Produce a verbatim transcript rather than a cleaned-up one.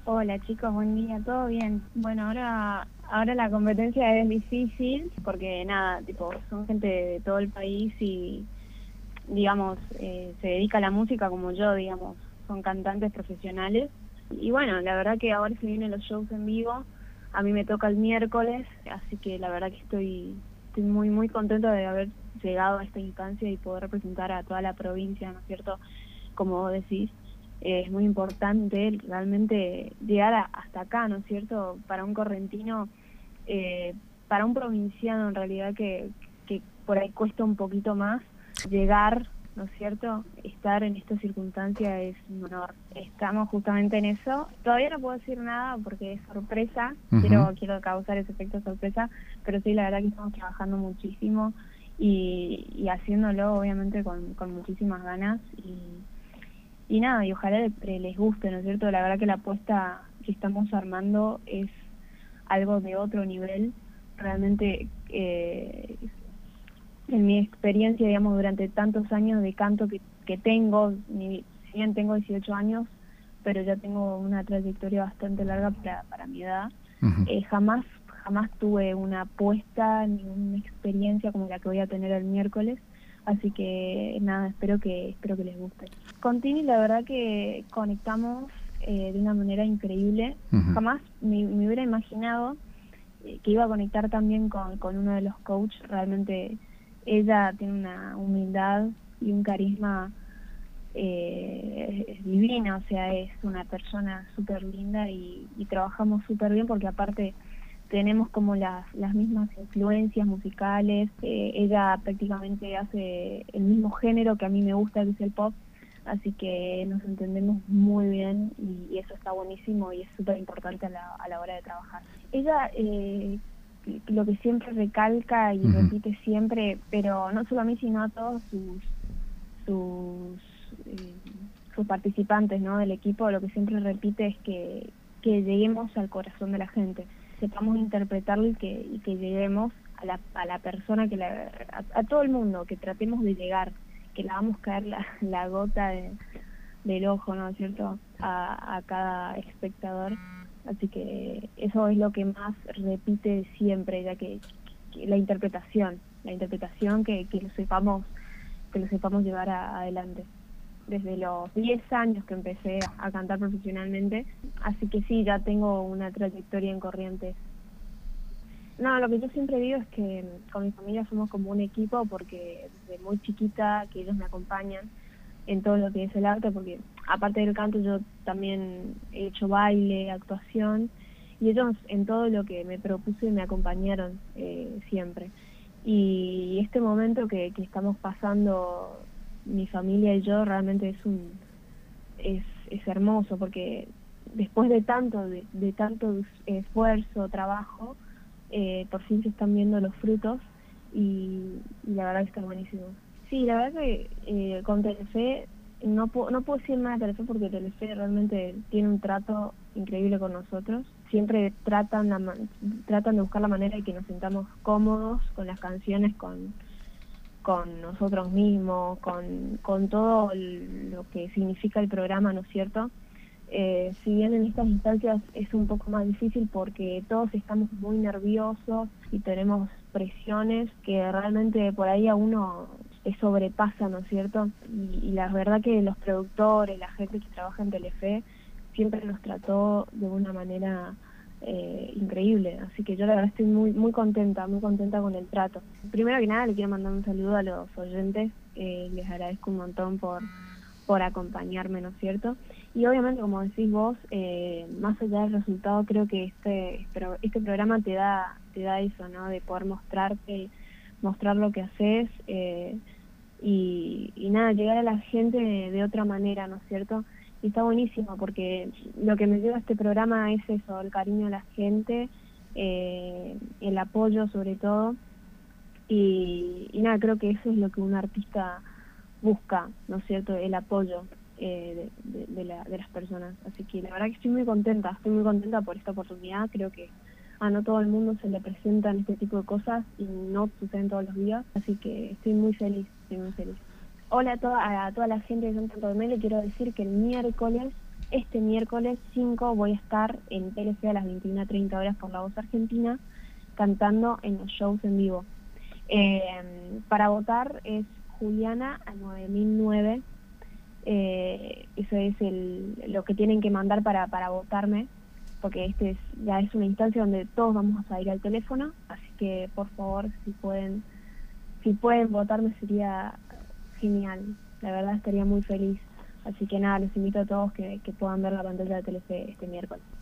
Hola chicos, buen día, ¿todo bien? Bueno, ahora ahora la competencia es difícil porque nada, tipo, son gente de todo el país y, digamos, eh, se dedica a la música como yo, digamos, son cantantes profesionales. Y bueno, la verdad que ahora se vienen los shows en vivo, a mí me toca el miércoles, así que la verdad que estoy, estoy muy, muy contenta de haber llegado a esta instancia y poder representar a toda la provincia, ¿no es cierto? Como vos decís. Eh, es muy importante realmente llegar a, hasta acá, ¿no es cierto? Para un correntino, eh, para un provinciano en realidad que, que por ahí cuesta un poquito más llegar, ¿no es cierto? Estar en esta circunstancia es un honor. Estamos justamente en eso. Todavía no puedo decir nada porque es sorpresa, Uh -huh. quiero, quiero causar ese efecto sorpresa, pero sí, la verdad que estamos trabajando muchísimo y, y haciéndolo obviamente con, con muchísimas ganas y Y nada, y ojalá les, les guste, ¿no es cierto? La verdad que la apuesta que estamos armando es algo de otro nivel. Realmente, eh, en mi experiencia, digamos, durante tantos años de canto que, que tengo, ni, si bien tengo dieciocho años, pero ya tengo una trayectoria bastante larga para, para mi edad, Uh -huh. eh, jamás jamás tuve una apuesta ni una experiencia como la que voy a tener el miércoles. Así que nada, espero que espero que les guste. Con Tini la verdad que conectamos eh, de una manera increíble. Uh -huh. Jamás me, me hubiera imaginado eh, que iba a conectar también con, con uno de los coaches. Realmente ella tiene una humildad y un carisma eh, divino, o sea, es una persona súper linda y, y trabajamos súper bien porque aparte tenemos como las, las mismas influencias musicales. Eh, ella prácticamente hace el mismo género que a mí me gusta, que es el pop, así que nos entendemos muy bien y, y eso está buenísimo y es súper importante a la, a la hora de trabajar. Ella eh, lo que siempre recalca y Uh -huh. repite siempre, pero no solo a mí sino a todos sus sus, eh, sus participantes, ¿no?, del equipo, lo que siempre repite es que, que lleguemos al corazón de la gente, sepamos interpretarlo y que, y que lleguemos a la, a la persona, que la, a, a todo el mundo, que tratemos de llegar, que le hagamos caer la, la gota de, del ojo, ¿no es cierto?, a, a cada espectador. Así que eso es lo que más repite siempre, ya que, que la interpretación, la interpretación que, que lo sepamos que lo sepamos llevar a, adelante. Desde los diez años que empecé a, a cantar profesionalmente, así que sí, ya tengo una trayectoria en Corrientes. No, lo que yo siempre digo es que con mi familia somos como un equipo porque desde muy chiquita que ellos me acompañan en todo lo que es el arte, porque aparte del canto yo también he hecho baile, actuación, y ellos en todo lo que me propuse me acompañaron eh, siempre. Y este momento que, que estamos pasando mi familia y yo realmente es un es, es hermoso porque después de tanto de, de tanto esfuerzo, trabajo, eh, por fin se están viendo los frutos y, y la verdad que está buenísimo. Sí, la verdad que eh, con Telefe no puedo, no puedo decir nada de Telefe porque Telefe realmente tiene un trato increíble con nosotros. Siempre tratan la, tratan de buscar la manera de que nos sintamos cómodos con las canciones, con con nosotros mismos, con, con todo lo que significa el programa, ¿no es cierto? Eh, si bien en estas instancias es un poco más difícil porque todos estamos muy nerviosos y tenemos presiones que realmente por ahí a uno se sobrepasa, ¿no es cierto? Y, y la verdad que los productores, la gente que trabaja en Telefe, siempre nos trató de una manera eh, increíble, así que yo la verdad estoy muy muy contenta, muy contenta con el trato. Primero que nada le quiero mandar un saludo a los oyentes, eh, les agradezco un montón por por acompañarme, ¿no es cierto? Y obviamente, como decís vos, eh, más allá del resultado, creo que este pero este programa te da te da eso, ¿no? De poder mostrarte, mostrar lo que haces eh, y, y nada, llegar a la gente de, de otra manera, ¿no es cierto? Y está buenísimo porque lo que me lleva a este programa es eso, el cariño a la gente, eh, el apoyo sobre todo, y, y nada, creo que eso es lo que un artista busca, ¿no es cierto?, el apoyo eh, de, de, de, la, de las personas. Así que la verdad que estoy muy contenta, estoy muy contenta por esta oportunidad. Creo que a no todo el mundo se le presentan este tipo de cosas y no suceden todos los días, así que estoy muy feliz, estoy muy feliz. Hola a toda, a toda la gente de San Santo Tomé, le quiero decir que el miércoles este miércoles cinco voy a estar en Telefe a las veintiuna treinta horas por La Voz Argentina, cantando en los shows en vivo. Eh, para votar es Juliana a nueve mil nueve, eh, eso es el, lo que tienen que mandar para, para votarme, porque este es, ya es una instancia donde todos vamos a ir al teléfono, así que por favor, si pueden, si pueden votarme sería genial, la verdad estaría muy feliz. Así que nada, los invito a todos que, que puedan ver la pantalla de Telefe este miércoles.